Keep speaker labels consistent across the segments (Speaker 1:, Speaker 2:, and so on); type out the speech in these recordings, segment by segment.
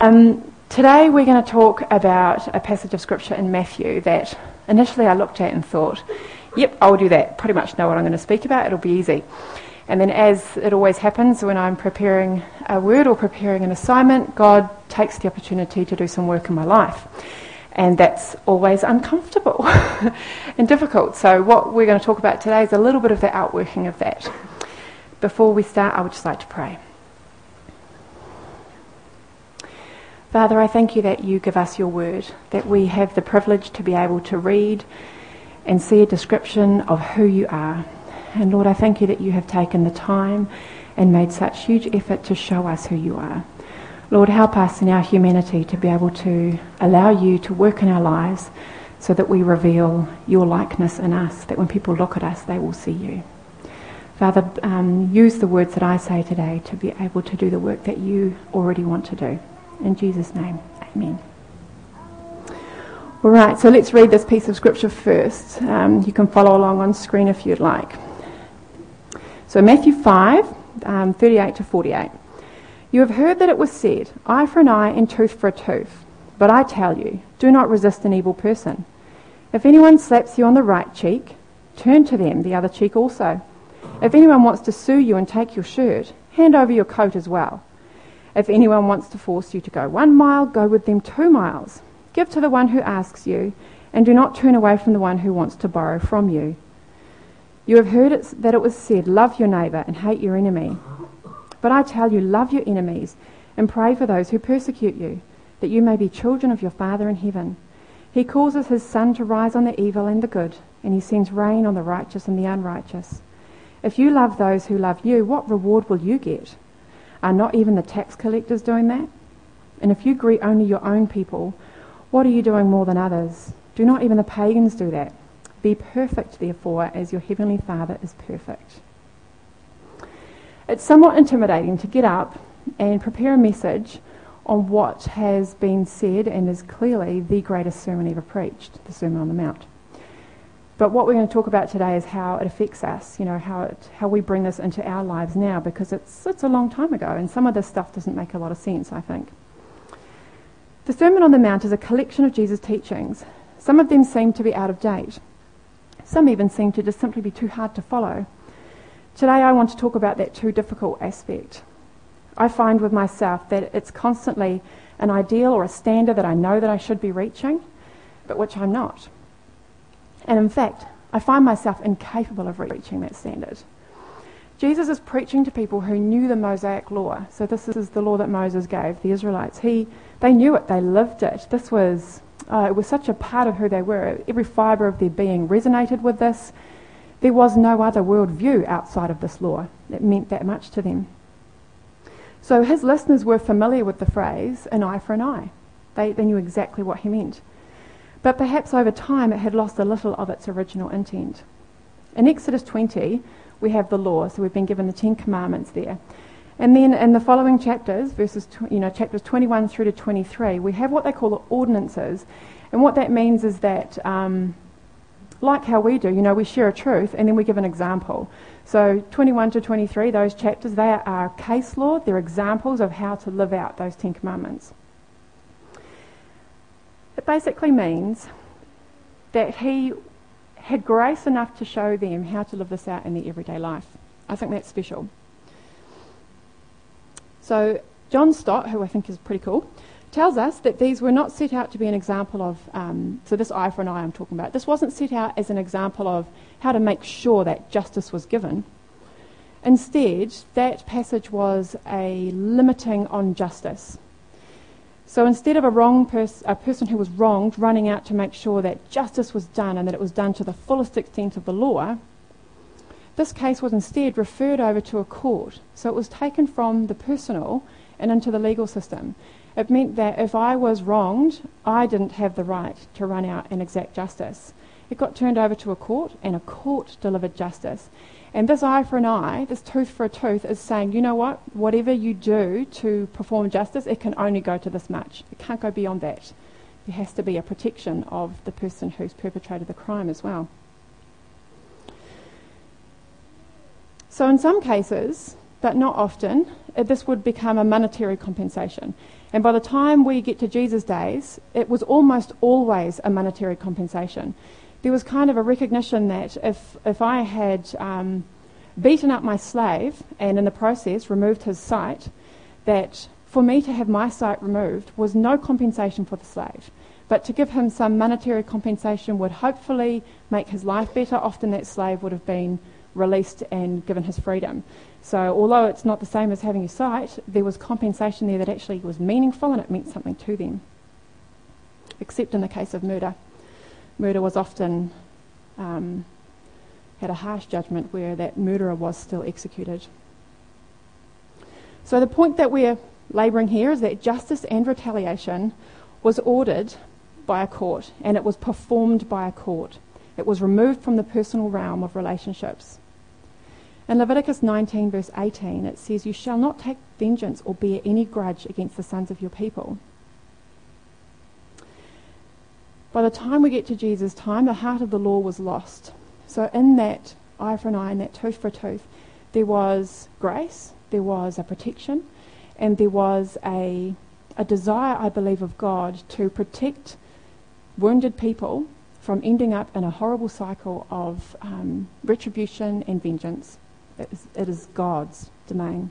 Speaker 1: Today we're going to talk about a passage of scripture in Matthew that initially I looked at and thought, yep, I'll do that. Pretty much know what I'm going to speak about. It'll be easy. And then, as it always happens when I'm preparing a word or preparing an assignment, God takes the opportunity to do some work in my life. And that's always uncomfortable and difficult. So what we're going to talk about today is a little bit of the outworking of that. Before we start, I would just like to pray. Father, I thank you that you give us your word, that we have the privilege to be able to read and see a description of who you are. And Lord, I thank you that you have taken the time and made such huge effort to show us who you are. Lord, help us in our humanity to be able to allow you to work in our lives so that we reveal your likeness in us, that when people look at us, they will see you. Father, use the words that I say today to be able to do the work that you already want to do. In Jesus' name, amen. All right, so let's read this piece of scripture first. You can follow along on screen if you'd like. So Matthew 5, 38 to 48. You have heard that it was said, eye for an eye and tooth for a tooth. But I tell you, do not resist an evil person. If anyone slaps you on the right cheek, turn to them the other cheek also. If anyone wants to sue you and take your shirt, hand over your coat as well. If anyone wants to force you to go 1 mile, go with them 2 miles. Give to the one who asks you, and do not turn away from the one who wants to borrow from you. You have heard that it was said, love your neighbour and hate your enemy. But I tell you, love your enemies and pray for those who persecute you, that you may be children of your Father in heaven. He causes his sun to rise on the evil and the good, and he sends rain on the righteous and the unrighteous. If you love those who love you, what reward will you get? Are not even the tax collectors doing that? And if you greet only your own people, what are you doing more than others? Do not even the pagans do that? Be perfect, therefore, as your heavenly Father is perfect. It's somewhat intimidating to get up and prepare a message on what has been said and is clearly the greatest sermon ever preached, the Sermon on the Mount. But what we're going to talk about today is how it affects us, how we bring this into our lives now, because it's a long time ago, and some of this stuff doesn't make a lot of sense, I think. The Sermon on the Mount is a collection of Jesus' teachings. Some of them seem to be out of date. Some even seem to just simply be too hard to follow. Today I want to talk about that too difficult aspect. I find with myself that it's constantly an ideal or a standard that I know that I should be reaching, but which I'm not. And in fact, I find myself incapable of reaching that standard. Jesus is preaching to people who knew the Mosaic law. So this is the law that Moses gave the Israelites. They knew it, they lived it. This was, it was such a part of who they were. Every fibre of their being resonated with this. There was no other worldview outside of this law. It meant that much to them. So his listeners were familiar with the phrase, an eye for an eye. They knew exactly what he meant. But perhaps over time it had lost a little of its original intent. In Exodus 20, we have the law, so we've been given the 10 Commandments there. And then in the following chapters, chapters 21 through to 23, we have what they call the ordinances. And what that means is that, like how we do, we share a truth and then we give an example. So 21 to 23, those chapters, they are case law. They're examples of how to live out those 10 Commandments. It basically means that he had grace enough to show them how to live this out in their everyday life. I think that's special. So John Stott, who I think is pretty cool, tells us that these were not set out to be an example of, so this eye for an eye I'm talking about, this wasn't set out as an example of how to make sure that justice was given. Instead, that passage was a limiting on justice. So instead of a person who was wronged running out to make sure that justice was done and that it was done to the fullest extent of the law, this case was instead referred over to a court. So it was taken from the personal and into the legal system. It meant that if I was wronged, I didn't have the right to run out and exact justice. It got turned over to a court, and a court delivered justice. And this eye for an eye, this tooth for a tooth, is saying, you know what, whatever you do to perform justice, it can only go to this much. It can't go beyond that. There has to be a protection of the person who's perpetrated the crime as well. So in some cases, but not often, this would become a monetary compensation. And by the time we get to Jesus' days, it was almost always a monetary compensation. There was kind of a recognition that if I had beaten up my slave and in the process removed his sight, that for me to have my sight removed was no compensation for the slave. But to give him some monetary compensation would hopefully make his life better. Often that slave would have been released and given his freedom. So although it's not the same as having your sight, there was compensation there that actually was meaningful and it meant something to them. Except in the case of murder. Murder was often had a harsh judgment where that murderer was still executed. So the point that we're labouring here is that justice and retaliation was ordered by a court and it was performed by a court. It was removed from the personal realm of relationships. In Leviticus 19 verse 18 it says, "You shall not take vengeance or bear any grudge against the sons of your people." By the time we get to Jesus' time, the heart of the law was lost. So in that eye for an eye and that tooth for a tooth, there was grace, there was a protection, and there was a desire, I believe, of God to protect wounded people from ending up in a horrible cycle of retribution and vengeance. It is God's domain.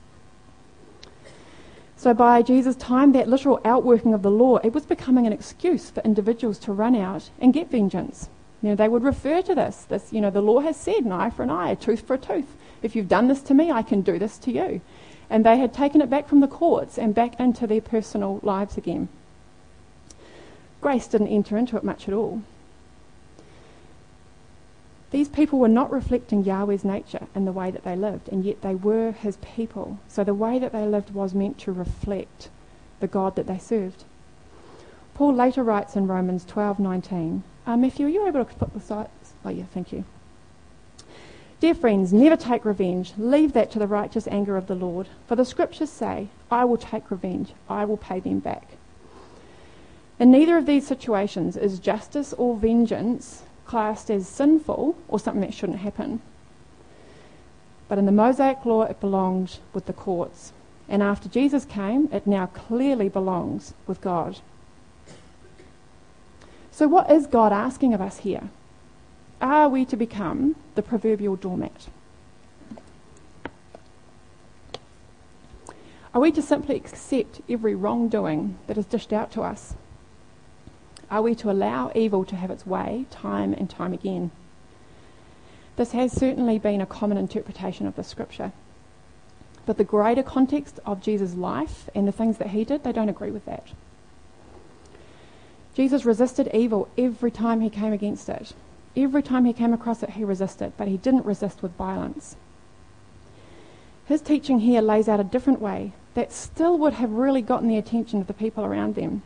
Speaker 1: So by Jesus' time, that literal outworking of the law, it was becoming an excuse for individuals to run out and get vengeance. They would refer to this, the law has said an eye for an eye, a tooth for a tooth. If you've done this to me, I can do this to you. And they had taken it back from the courts and back into their personal lives again. Grace didn't enter into it much at all. These people were not reflecting Yahweh's nature in the way that they lived, and yet they were his people. So the way that they lived was meant to reflect the God that they served. Paul later writes in Romans 12:19. Matthew, are you able to put the sites? Oh yeah, thank you. "Dear friends, never take revenge. Leave that to the righteous anger of the Lord. For the scriptures say, I will take revenge. I will pay them back." In neither of these situations is justice or vengeance classed as sinful or something that shouldn't happen. But in the Mosaic law, it belonged with the courts. And after Jesus came, it now clearly belongs with God. So what is God asking of us here? Are we to become the proverbial doormat? Are we to simply accept every wrongdoing that is dished out to us? Are we to allow evil to have its way time and time again? This has certainly been a common interpretation of the scripture. But the greater context of Jesus' life and the things that he did, they don't agree with that. Jesus resisted evil every time he came against it. Every time he came across it, he resisted, but he didn't resist with violence. His teaching here lays out a different way that still would have really gotten the attention of the people around them.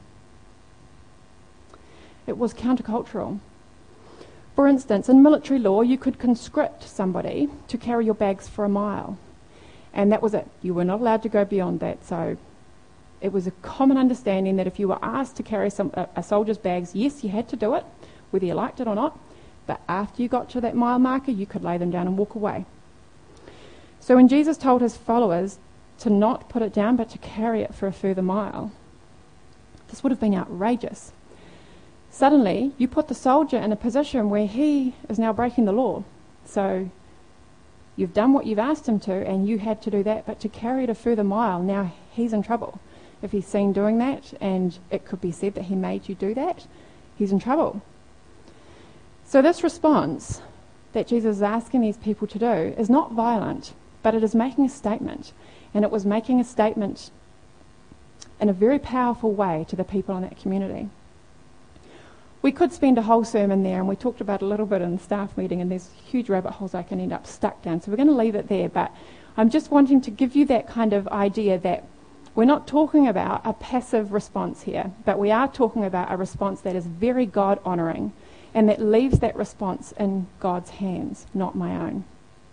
Speaker 1: It was countercultural. For instance, in military law, you could conscript somebody to carry your bags for a mile. And that was it. You were not allowed to go beyond that. So it was a common understanding that if you were asked to carry a soldier's bags, yes, you had to do it, whether you liked it or not. But after you got to that mile marker, you could lay them down and walk away. So when Jesus told his followers to not put it down, but to carry it for a further mile, this would have been outrageous. Suddenly, you put the soldier in a position where he is now breaking the law. So you've done what you've asked him to, and you had to do that, but to carry it a further mile, now he's in trouble. If he's seen doing that, and it could be said that he made you do that, he's in trouble. So this response that Jesus is asking these people to do is not violent, but it is making a statement. And it was making a statement in a very powerful way to the people in that community. We could spend a whole sermon there, and we talked about it a little bit in the staff meeting, and there's huge rabbit holes I can end up stuck down. So we're going to leave it there, but I'm just wanting to give you that kind of idea that we're not talking about a passive response here, but we are talking about a response that is very God-honouring, and that leaves that response in God's hands, not my own.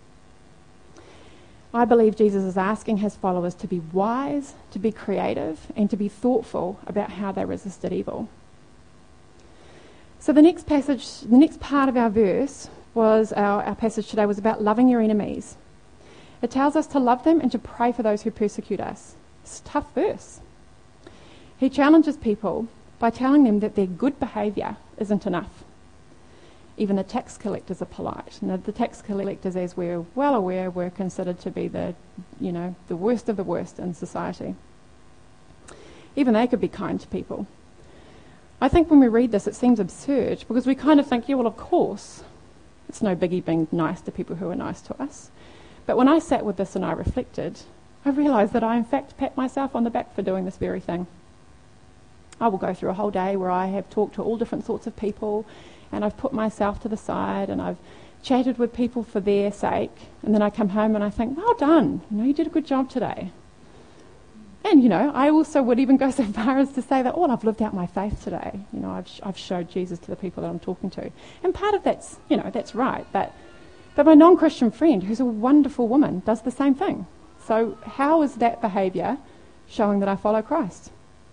Speaker 1: I believe Jesus is asking his followers to be wise, to be creative, and to be thoughtful about how they resisted evil. So the next part of our verse was our passage today was about loving your enemies. It tells us to love them and to pray for those who persecute us. It's a tough verse. He challenges people by telling them that their good behaviour isn't enough. Even the tax collectors are polite. Now, the tax collectors, as we're well aware, were considered to be the worst of the worst in society. Even they could be kind to people. I think when we read this, it seems absurd because we kind of think, yeah, well, of course, it's no biggie being nice to people who are nice to us. But when I sat with this and I reflected, I realised that I, in fact, pat myself on the back for doing this very thing. I will go through a whole day where I have talked to all different sorts of people, and I've put myself to the side and I've chatted with people for their sake, and then I come home and I think, well done, you did a good job today. And I also would even go so far as to say that, I've lived out my faith today. I've showed Jesus to the people that I'm talking to. And part of that's, that's right. But my non-Christian friend, who's a wonderful woman, does the same thing. So how is that behaviour showing that I follow Christ?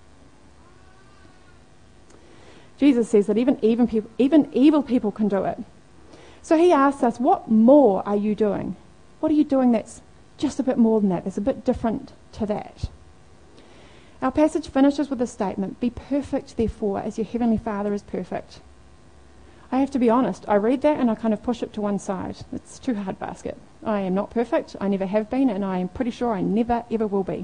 Speaker 1: Jesus says that even evil people can do it. So he asks us, what more are you doing? What are you doing that's just a bit more than that, that's a bit different to that? Our passage finishes with a statement, be perfect, therefore, as your heavenly Father is perfect. I have to be honest, I read that and I kind of push it to one side. It's too hard basket. I am not perfect, I never have been, and I am pretty sure I never, ever will be.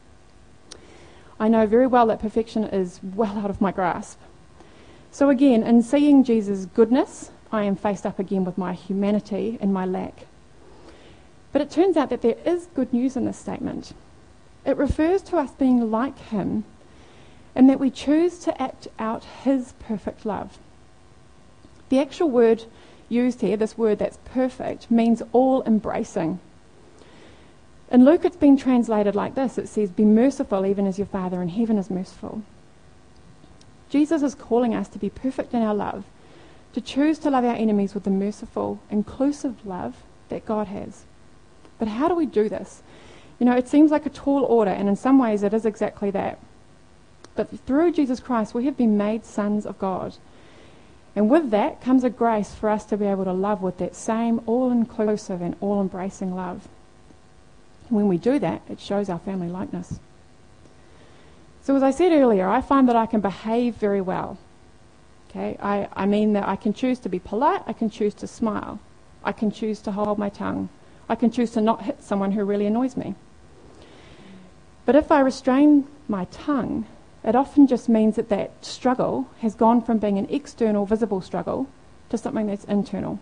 Speaker 1: I know very well that perfection is well out of my grasp. So again, in seeing Jesus' goodness, I am faced up again with my humanity and my lack. But it turns out that there is good news in this statement. It refers to us being like him and that we choose to act out his perfect love. The actual word used here, this word that's perfect, means all-embracing. In Luke it's been translated like this. It says, be merciful even as your Father in heaven is merciful. Jesus is calling us to be perfect in our love, to choose to love our enemies with the merciful, inclusive love that God has. But how do we do this? It seems like a tall order, and in some ways it is exactly that. But through Jesus Christ, we have been made sons of God. And with that comes a grace for us to be able to love with that same all-inclusive and all-embracing love. When we do that, it shows our family likeness. So as I said earlier, I find that I can behave very well. Okay, I mean that I can choose to be polite, I can choose to smile, I can choose to hold my tongue, I can choose to not hit someone who really annoys me. But if I restrain my tongue, it often just means that struggle has gone from being an external, visible struggle to something that's internal.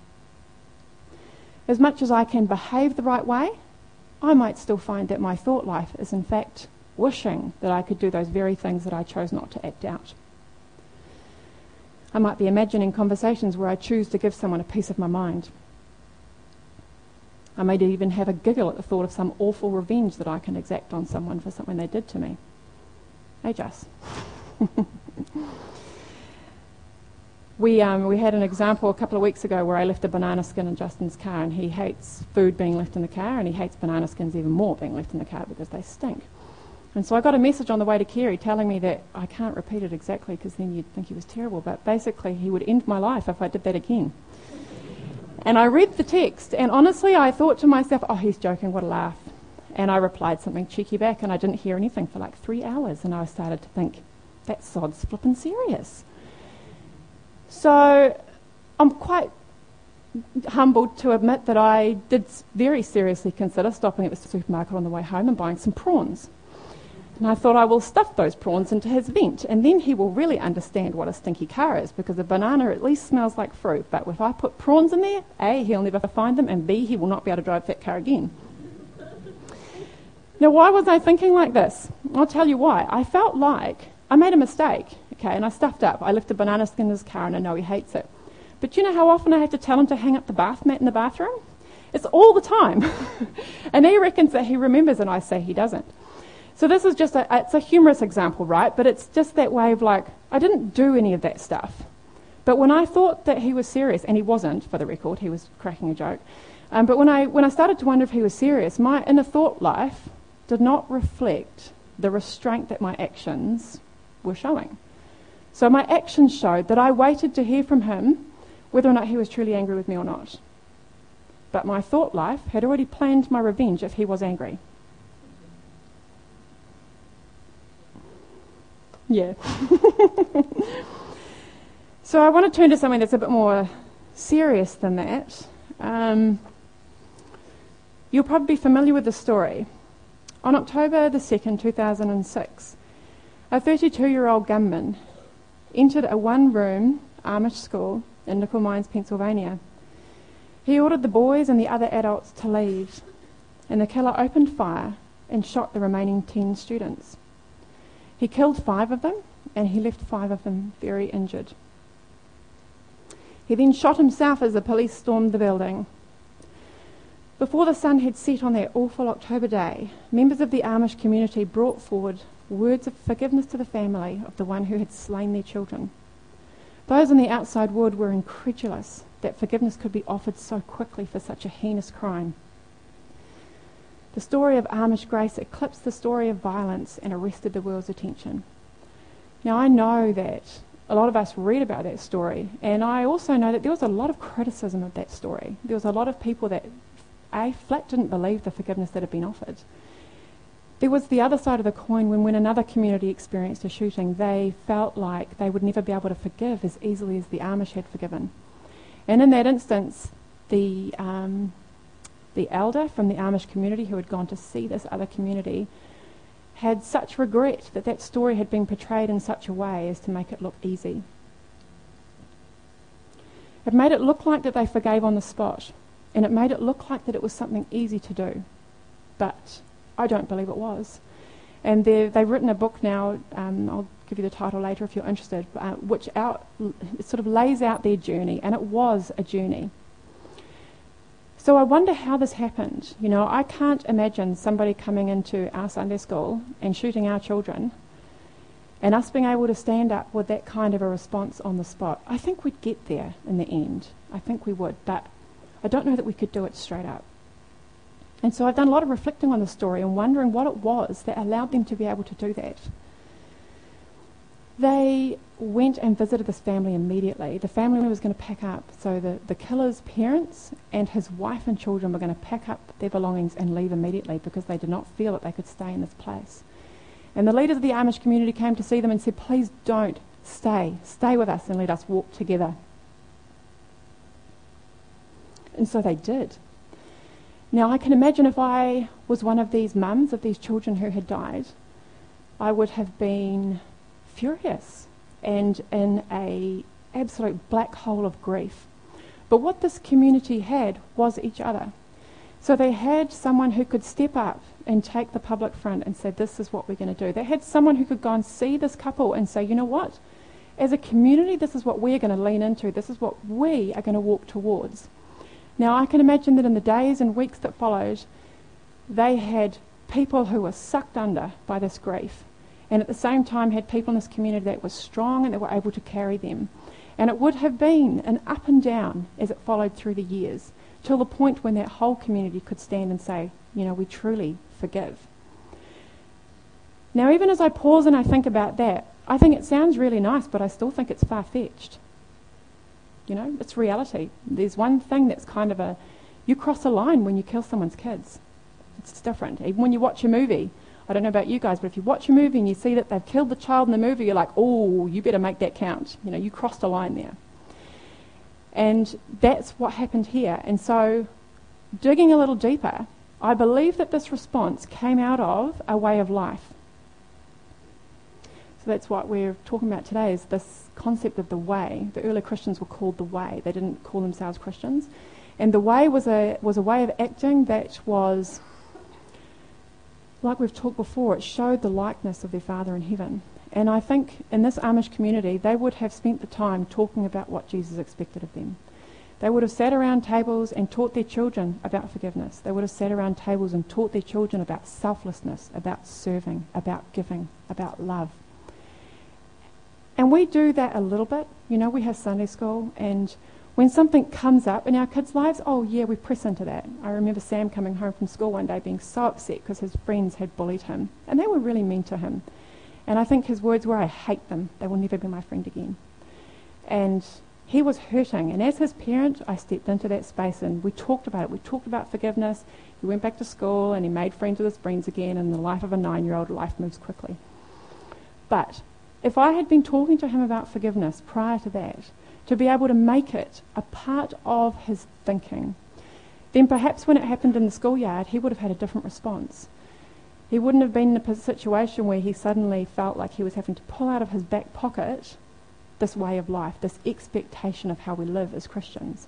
Speaker 1: As much as I can behave the right way, I might still find that my thought life is in fact wishing that I could do those very things that I chose not to act out. I might be imagining conversations where I choose to give someone a piece of my mind. I may even have a giggle at the thought of some awful revenge that I can exact on someone for something they did to me. Hey, Jess. We had an example a couple of weeks ago where I left a banana skin in Justin's car, and he hates food being left in the car, and he hates banana skins even more being left in the car because they stink. And so I got a message on the way to Kerry telling me that, I can't repeat it exactly because then you'd think he was terrible, but basically he would end my life if I did that again. And I read the text, and honestly I thought to myself, oh, he's joking, what a laugh. And I replied something cheeky back, and I didn't hear anything for like 3 hours, and I started to think, that sod's flippin' serious. So I'm quite humbled to admit that I did very seriously consider stopping at the supermarket on the way home and buying some prawns. And I thought I will stuff those prawns into his vent, and then he will really understand what a stinky car is, because a banana at least smells like fruit. But if I put prawns in there, A, he'll never find them, and B, he will not be able to drive that car again. Now, why was I thinking like this? I'll tell you why. I felt like I made a mistake, okay, and I stuffed up. I left a banana skin in his car, and I know he hates it. But you know how often I have to tell him to hang up the bath mat in the bathroom? It's all the time. And he reckons that he remembers, and I say he doesn't. So this is just it's a humorous example, right? But it's just that way of like, I didn't do any of that stuff. But when I thought that he was serious, and he wasn't, for the record, he was cracking a joke. But when I started to wonder if he was serious, my inner thought life did not reflect the restraint that my actions were showing. So my actions showed that I waited to hear from him whether or not he was truly angry with me or not. But my thought life had already planned my revenge if he was angry. Yeah. So I want to turn to something that's a bit more serious than that. You'll probably be familiar with the story. On October the 2nd, 2006, a 32-year-old gunman entered a one-room Amish school in Nickel Mines, Pennsylvania. He ordered the boys and the other adults to leave, and the killer opened fire and shot the remaining 10 students. He killed 5 of them, and he left 5 of them very injured. He then shot himself as the police stormed the building. Before the sun had set on that awful October day, members of the Amish community brought forward words of forgiveness to the family of the one who had slain their children. Those on the outside world were incredulous that forgiveness could be offered so quickly for such a heinous crime. The story of Amish grace eclipsed the story of violence and arrested the world's attention. Now, I know that a lot of us read about that story, and I also know that there was a lot of criticism of that story. There was a lot of people that flat didn't believe the forgiveness that had been offered. There was the other side of the coin when another community experienced a shooting, they felt like they would never be able to forgive as easily as the Amish had forgiven. And in that instance, the elder from the Amish community who had gone to see this other community had such regret that that story had been portrayed in such a way as to make it look easy. It made it look like that they forgave on the spot, and it made it look like that it was something easy to do. But I don't believe it was. And they've written a book now, I'll give you the title later if you're interested, which it sort of lays out their journey, and it was a journey. So I wonder how this happened. You know, I can't imagine somebody coming into our Sunday school and shooting our children and us being able to stand up with that kind of a response on the spot. I think we'd get there in the end. I think we would, but I don't know that we could do it straight up. And so I've done a lot of reflecting on the story and wondering what it was that allowed them to be able to do that. They went and visited this family immediately. The family was going to pack up, so the killer's parents and his wife and children were going to pack up their belongings and leave immediately because they did not feel that they could stay in this place. And the leaders of the Amish community came to see them and said, please don't stay with us and let us walk together. And so they did. Now I can imagine if I was one of these mums of these children who had died, I would have been furious and in a absolute black hole of grief. But what this community had was each other. So they had someone who could step up and take the public front and say, this is what we're going to do. They had someone who could go and see this couple and say, you know what, as a community, this is what we're going to lean into. This is what we are going to walk towards. Now I can imagine that in the days and weeks that followed, they had people who were sucked under by this grief, and at the same time had people in this community that were strong and that were able to carry them. And it would have been an up and down as it followed through the years, till the point when that whole community could stand and say, you know, we truly forgive. Now even as I pause and I think about that, I think it sounds really nice, but I still think it's far-fetched. You know, it's reality. There's one thing that's kind of you cross a line when you kill someone's kids. It's different. Even when you watch a movie, I don't know about you guys, but if you watch a movie and you see that they've killed the child in the movie, you're like, oh, you better make that count. You know, you crossed a line there. And that's what happened here. And so, digging a little deeper, I believe that this response came out of a way of life. So that's what we're talking about today, is this concept of the way. The early Christians were called the way. They didn't call themselves Christians. And the way was a way of acting that was, like we've talked before, it showed the likeness of their Father in heaven. And I think in this Amish community, they would have spent the time talking about what Jesus expected of them. They would have sat around tables and taught their children about forgiveness. They would have sat around tables and taught their children about selflessness, about serving, about giving, about love. And we do that a little bit. You know, we have Sunday school, and when something comes up in our kids' lives, oh yeah, we press into that. I remember Sam coming home from school one day being so upset because his friends had bullied him, and they were really mean to him. And I think his words were, I hate them. They will never be my friend again. And he was hurting. And as his parent, I stepped into that space and we talked about it. We talked about forgiveness. He went back to school and he made friends with his friends again. And in the life of a 9-year-old, life moves quickly. But if I had been talking to him about forgiveness prior to that, to be able to make it a part of his thinking, then perhaps when it happened in the schoolyard, he would have had a different response. He wouldn't have been in a situation where he suddenly felt like he was having to pull out of his back pocket this way of life, this expectation of how we live as Christians.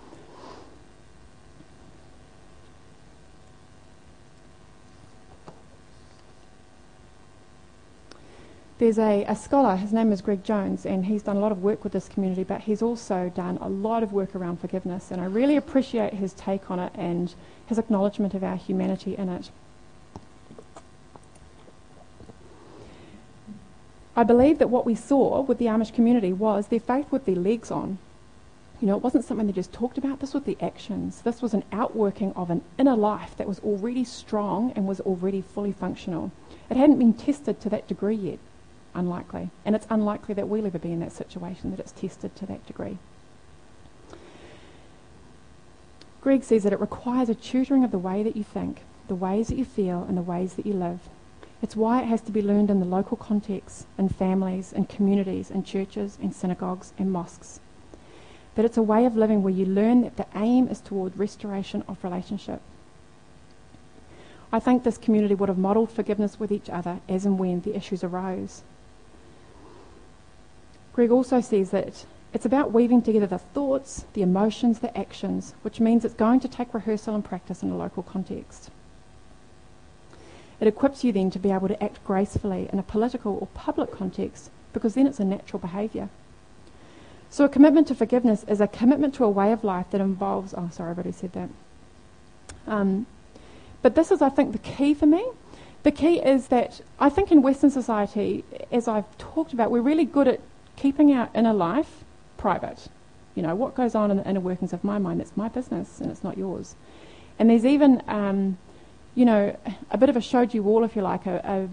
Speaker 1: There's a scholar, his name is Greg Jones, and he's done a lot of work with this community, but he's also done a lot of work around forgiveness, and I really appreciate his take on it and his acknowledgement of our humanity in it. I believe that what we saw with the Amish community was their faith with their legs on. You know, it wasn't something they just talked about, this was the actions. This was an outworking of an inner life that was already strong and was already fully functional. It hadn't been tested to that degree yet. Unlikely. And it's unlikely that we'll ever be in that situation, that it's tested to that degree. Greg says that it requires a tutoring of the way that you think, the ways that you feel, and the ways that you live. It's why it has to be learned in the local context, in families, in communities, in churches, in synagogues, and mosques. That it's a way of living where you learn that the aim is toward restoration of relationship. I think this community would have modelled forgiveness with each other as and when the issues arose. Greg also says that it's about weaving together the thoughts, the emotions, the actions, which means it's going to take rehearsal and practice in a local context. It equips you then to be able to act gracefully in a political or public context, because then it's a natural behaviour. So a commitment to forgiveness is a commitment to a way of life that involves... Oh, sorry, I've already said that. But this is, I think, the key for me. The key is that I think in Western society, as I've talked about, we're really good at keeping our inner life private. You know, what goes on in the inner workings of my mind, that's my business and it's not yours. And there's even, you know, a bit of a shoji wall, if you like, a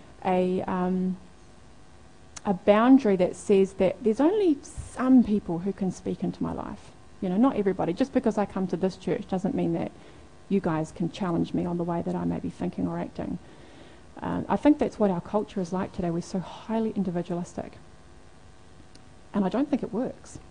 Speaker 1: boundary that says that there's only some people who can speak into my life. You know, not everybody. Just because I come to this church doesn't mean that you guys can challenge me on the way that I may be thinking or acting. I think that's what our culture is like today. We're so highly individualistic. And I don't think it works.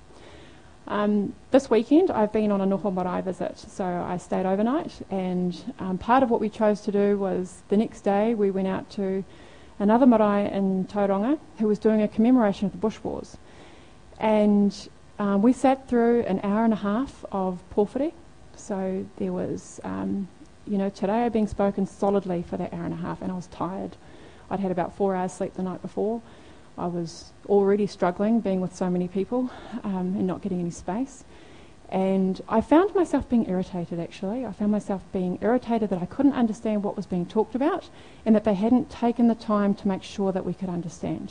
Speaker 1: This weekend I've been on a Noho Marae visit, so I stayed overnight, and part of what we chose to do was the next day we went out to another marae in Tauranga who was doing a commemoration of the Bush Wars. And we sat through an hour and a half of pōwhiri. So there was, you know, te reo being spoken solidly for that hour and a half, and I was tired. I'd had about 4 hours sleep the night before. I was already struggling being with so many people and not getting any space. And I found myself being irritated, actually. I found myself being irritated that I couldn't understand what was being talked about and that they hadn't taken the time to make sure that we could understand.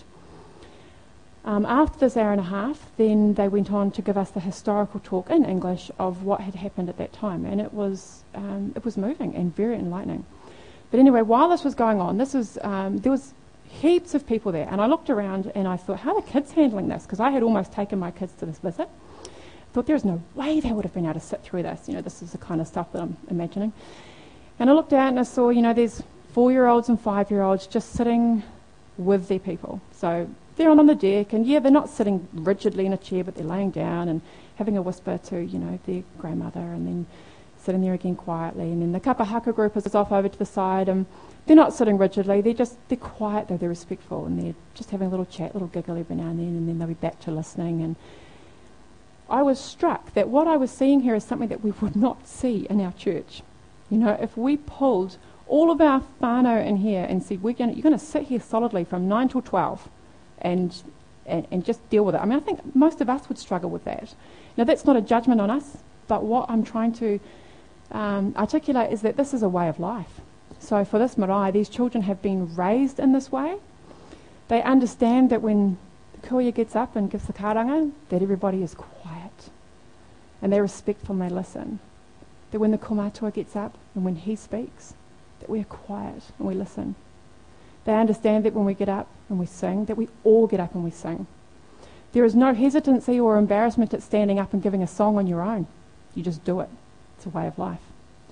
Speaker 1: After this hour and a half, then they went on to give us the historical talk in English of what had happened at that time, and it was moving and very enlightening. But anyway, while this was going on, there was heaps of people there, and I looked around and I thought, how are the kids handling this? Because I had almost taken my kids to this visit. I thought there is no way they would have been able to sit through this. You know, this is the kind of stuff that I'm imagining. And I looked out and I saw, you know, there's 4-year-olds and 5-year-olds just sitting with their people. So they're on the deck, and yeah, they're not sitting rigidly in a chair, but they're laying down and having a whisper to, you know, their grandmother, and then sitting there again quietly. And then the kapahaka group is off over to the side, and they're not sitting rigidly, they're quiet though, they're respectful, and they're just having a little chat, little giggle every now and then they'll be back to listening. And I was struck that what I was seeing here is something that we would not see in our church. You know, if we pulled all of our whānau in here and said, you're going to sit here solidly from 9 till 12 and just deal with it. I mean, I think most of us would struggle with that. Now, that's not a judgment on us, but what I'm trying to articulate is that this is a way of life. So for this marae, these children have been raised in this way. They understand that when the kuia gets up and gives the karanga, that everybody is quiet. And they're respectful and they listen. That when the kaumatua gets up and when he speaks, that we are quiet and we listen. They understand that when we get up and we sing, that we all get up and we sing. There is no hesitancy or embarrassment at standing up and giving a song on your own. You just do it. It's a way of life.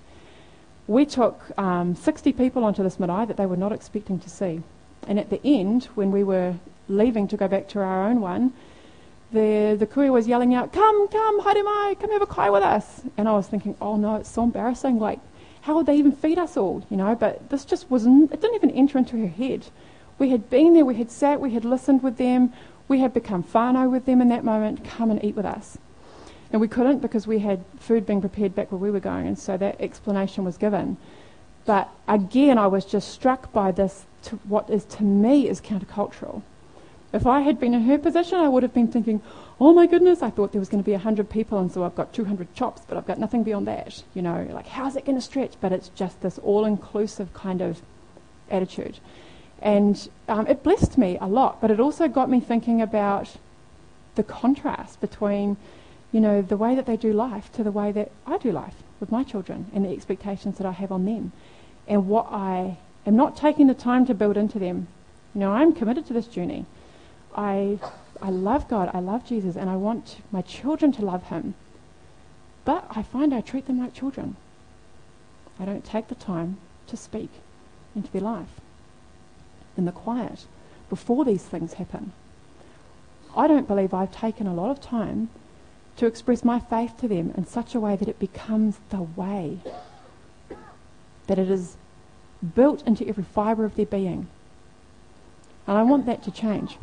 Speaker 1: We took 60 people onto this marae that they were not expecting to see. And at the end, when we were leaving to go back to our own one, the kui was yelling out, come, haere mai, come have a kai with us. And I was thinking, oh no, it's so embarrassing, like, how would they even feed us all, But this just wasn't, it didn't even enter into her head. We had been there, we had sat, we had listened with them, we had become whānau with them in that moment, come and eat with us. And we couldn't because we had food being prepared back where we were going, and so that explanation was given. But again, I was just struck by this, what is to me is countercultural. If I had been in her position, I would have been thinking, oh my goodness, I thought there was going to be 100 people, and so I've got 200 chops, but I've got nothing beyond that. Like, how's it going to stretch? But it's just this all-inclusive kind of attitude. And it blessed me a lot, but it also got me thinking about the contrast between, the way that they do life to the way that I do life with my children and the expectations that I have on them, and what I am not taking the time to build into them. I'm committed to this journey. I love God, I love Jesus, and I want my children to love him. But I find I treat them like children. I don't take the time to speak into their life in the quiet before these things happen. I don't believe I've taken a lot of time to express my faith to them in such a way that it becomes the way, that it is built into every fibre of their being. And I want that to change.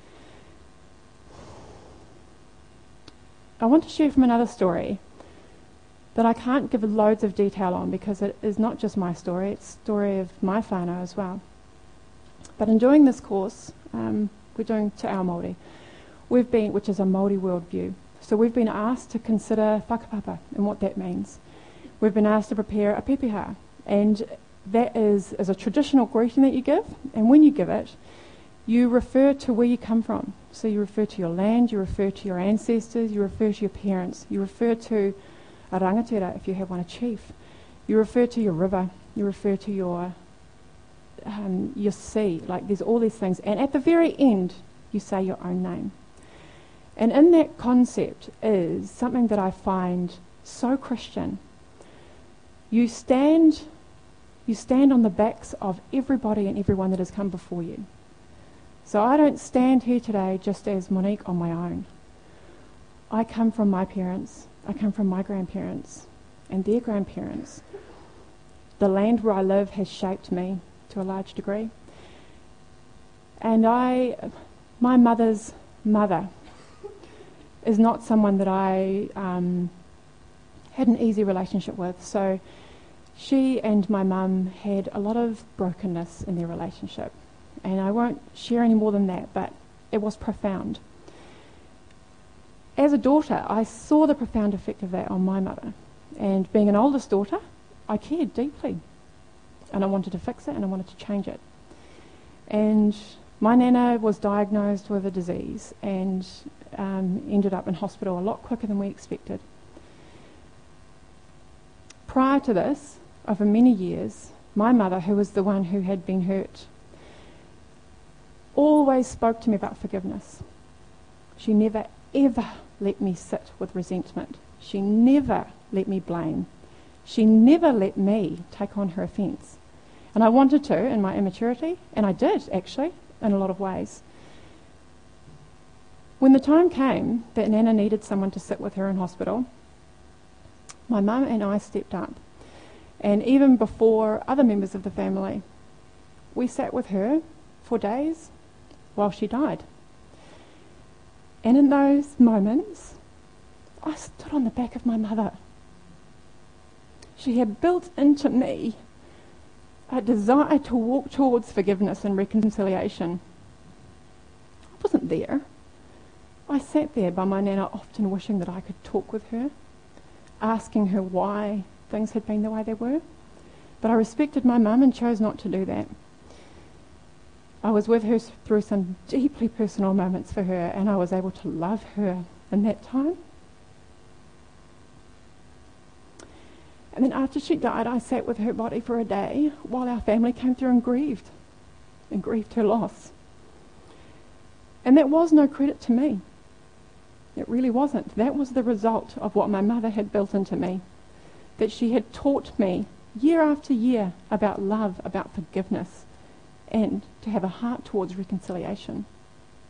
Speaker 1: I want to share from another story that I can't give loads of detail on because it is not just my story, it's the story of my whānau as well. But in doing this course, we're doing Te Ao Māori, which is a Māori worldview. So we've been asked to consider whakapapa and what that means. We've been asked to prepare a pepeha, and that is a traditional greeting that you give, and when you give it, you refer to where you come from. So you refer to your land, you refer to your ancestors, you refer to your parents, you refer to a rangatira if you have one, a chief. You refer to your river, you refer to your sea, like there's all these things. And at the very end, you say your own name. And in that concept is something that I find so Christian. You stand on the backs of everybody and everyone that has come before you. So I don't stand here today just as Monique on my own. I come from my parents, I come from my grandparents and their grandparents. The land where I live has shaped me to a large degree. And my mother's mother is not someone that I had an easy relationship with. So she and my mum had a lot of brokenness in their relationship. And I won't share any more than that, but it was profound. As a daughter, I saw the profound effect of that on my mother. And being an oldest daughter, I cared deeply. And I wanted to fix it and I wanted to change it. And my nana was diagnosed with a disease and ended up in hospital a lot quicker than we expected. Prior to this, over many years, my mother, who was the one who had been hurt, always spoke to me about forgiveness. She never, ever let me sit with resentment. She never let me blame. She never let me take on her offence. And I wanted to in my immaturity, and I did actually, in a lot of ways. When the time came that Nana needed someone to sit with her in hospital, my mum and I stepped up. And even before other members of the family, we sat with her for days while she died. And in those moments, I stood on the back of my mother. She had built into me a desire to walk towards forgiveness and reconciliation. I wasn't there. I sat there by my nana, often wishing that I could talk with her, asking her why things had been the way they were. But I respected my mum and chose not to do that. I was with her through some deeply personal moments for her, and I was able to love her in that time. And then after she died, I sat with her body for a day while our family came through and grieved her loss. And that was no credit to me. It really wasn't. That was the result of what my mother had built into me, that she had taught me year after year about love, about forgiveness, and to have a heart towards reconciliation.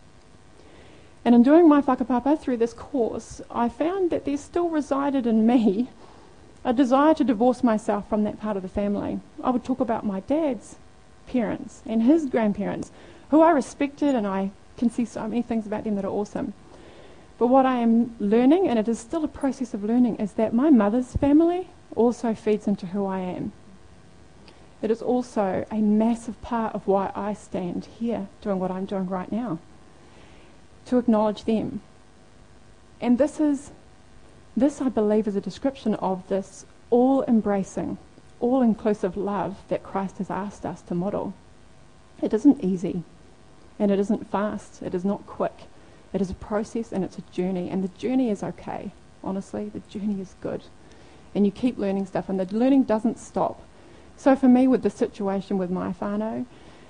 Speaker 1: And in doing my whakapapa through this course, I found that there still resided in me a desire to divorce myself from that part of the family. I would talk about my dad's parents and his grandparents, who I respected, and I can see so many things about them that are awesome. But what I am learning, and it is still a process of learning, is that my mother's family also feeds into who I am. It is also a massive part of why I stand here doing what I'm doing right now, to acknowledge them. And this, I believe, is a description of this all-embracing, all-inclusive love that Christ has asked us to model. It isn't easy, and it isn't fast. It is not quick. It is a process, and it's a journey, and the journey is okay. Honestly, the journey is good. And you keep learning stuff, and the learning doesn't stop. So for me, with the situation with my whānau,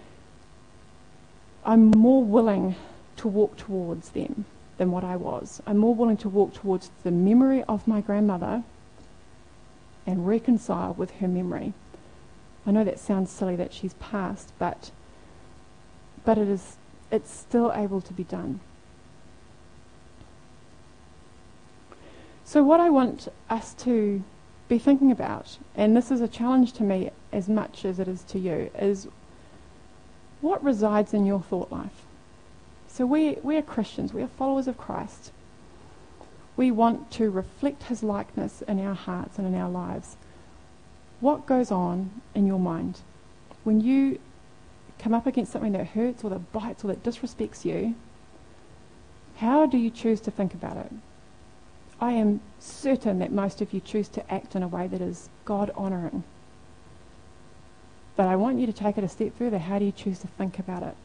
Speaker 1: I'm more willing to walk towards them than what I was. I'm more willing to walk towards the memory of my grandmother and reconcile with her memory. I know that sounds silly that she's passed, but it's still able to be done. So what I want us to be thinking about, and this is a challenge to me as much as it is to you, is what resides in your thought life. So we are Christians, we are followers of Christ. We want to reflect his likeness in our hearts and in our lives. What goes on in your mind? When you come up against something that hurts or that bites or that disrespects you, how do you choose to think about it? I am certain that most of you choose to act in a way that is God-honouring. But I want you to take it a step further. How do you choose to think about it?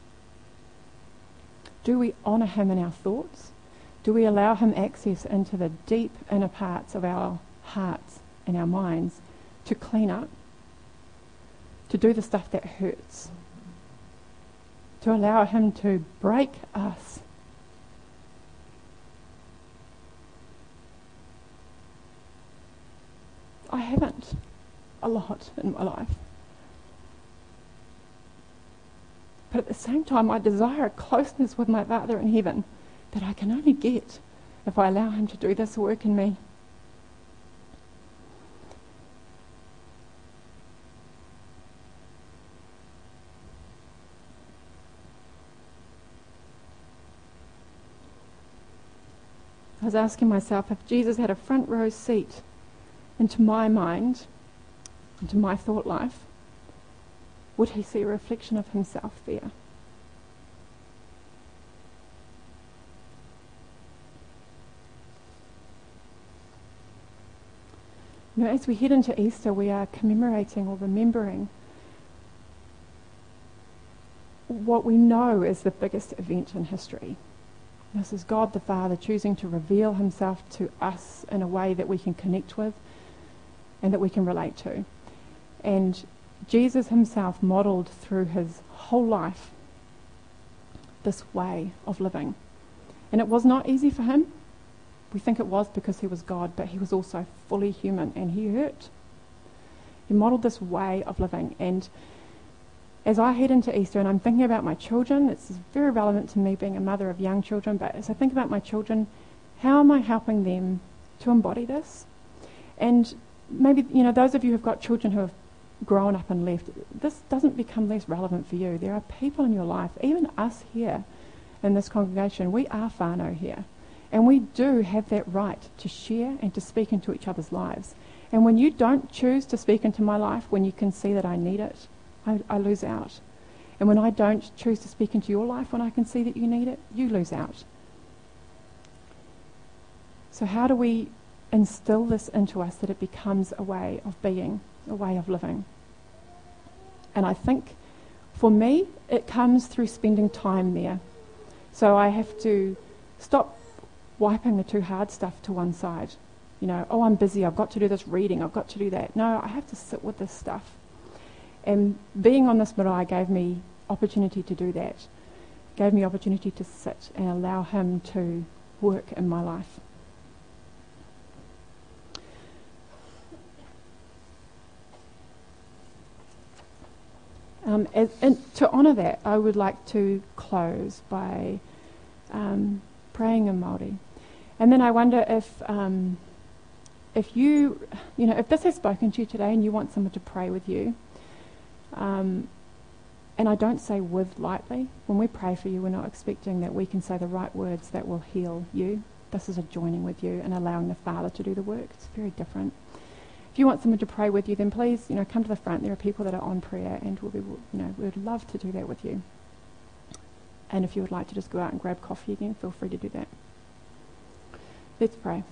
Speaker 1: Do we honour him in our thoughts? Do we allow him access into the deep inner parts of our hearts and our minds to clean up? To do the stuff that hurts? To allow him to break us? I haven't a lot in my life. But at the same time, I desire a closeness with my Father in heaven that I can only get if I allow him to do this work in me. I was asking myself, if Jesus had a front row seat into my mind, into my thought life, would he see a reflection of himself there? You know, as we head into Easter, we are commemorating or remembering what we know is the biggest event in history. This is God the Father choosing to reveal himself to us in a way that we can connect with and that we can relate to. And Jesus himself modelled through his whole life this way of living. And it was not easy for him. We think it was because he was God, but he was also fully human and he hurt. He modelled this way of living. And as I head into Easter and I'm thinking about my children, it's very relevant to me being a mother of young children, but as I think about my children, how am I helping them to embody this? And maybe, you know, those of you who've got children who have grown up and left, this doesn't become less relevant for you. There are people in your life, even us here in this congregation, we are whānau here. And we do have that right to share and to speak into each other's lives. And when you don't choose to speak into my life, when you can see that I need it, I lose out. And when I don't choose to speak into your life, when I can see that you need it, you lose out. So how do we instill this into us that it becomes a way of being, a way of living? And I think for me, it comes through spending time there. So I have to stop wiping the too hard stuff to one side. You know, oh, I'm busy, I've got to do this reading, I've got to do that. No, I have to sit with this stuff. And being on this marae gave me opportunity to do that. Gave me opportunity to sit and allow him to work in my life. And to honour that, I would like to close by praying in Māori. And then I wonder if you, if this has spoken to you today and you want someone to pray with you, and I don't say with lightly, when we pray for you, we're not expecting that we can say the right words that will heal you. This is a joining with you and allowing the Father to do the work. It's very different. If you want someone to pray with you, then please, come to the front. There are people that are on prayer, and we would love to do that with you. And if you would like to just go out and grab coffee again, feel free to do that. Let's pray.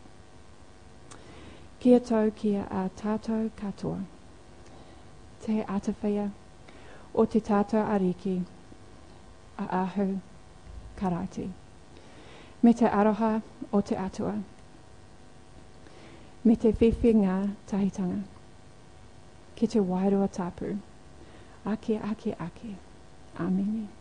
Speaker 1: Kia tau kia a tātou katoa. Te atawhia o te tātou ariki a ahu karaiti. Me te aroha o te atua. Me te whiwhi ngā tahitanga. Ki te wairua tapu. Ake, ake, ake. Ameni.